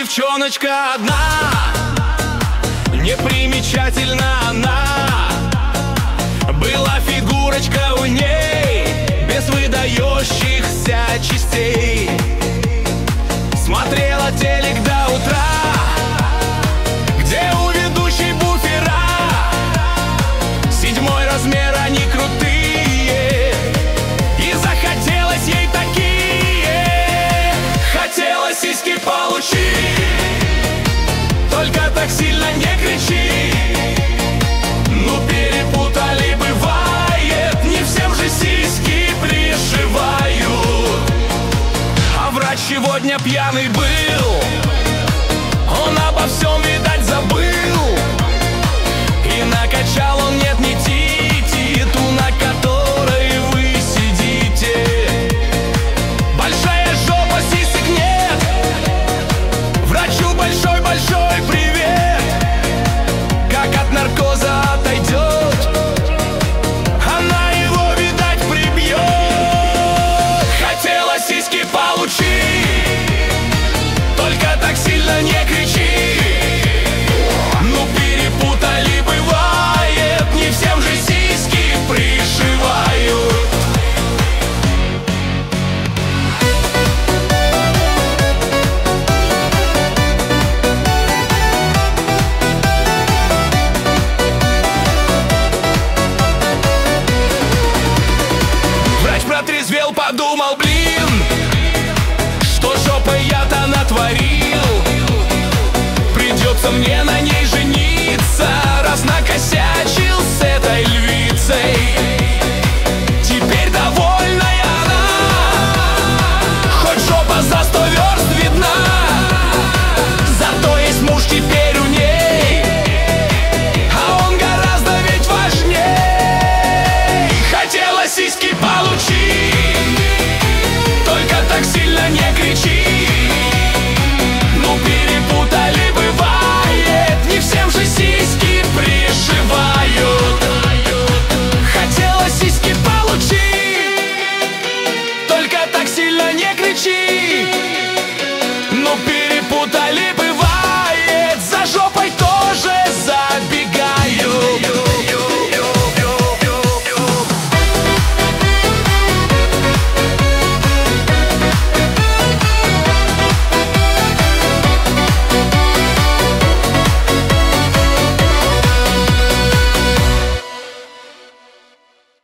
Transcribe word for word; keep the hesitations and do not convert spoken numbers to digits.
девчоночка одна, непримечательна она. Была фигурочка у ней без выдающихся частей. Смотрела телек до утра, где у ведущей буфера седьмой размер, они крутые, и захотелось ей такие. Хотелось сиськи получить, только так сильно не кричи. Ну перепутали, бывает, не всем же сиськи пришивают. А врач сегодня пьяный был, он обо всем, видать, забыл. И накачал он, нет, не тити, ту, на которой вы сидите. Большая жопа, сисек нет, врачу большой-большой привет. Как от наркоза отойдет, она его, видать, прибьет. Хотела сиськи получить, только так сильно не кричи. Ну перепутали, бывает, не всем же сиськи пришивают. Врач протрезвел, подумал, блин, что жопой я-то натворил. Придется мне на ней жениться, раз накосячил.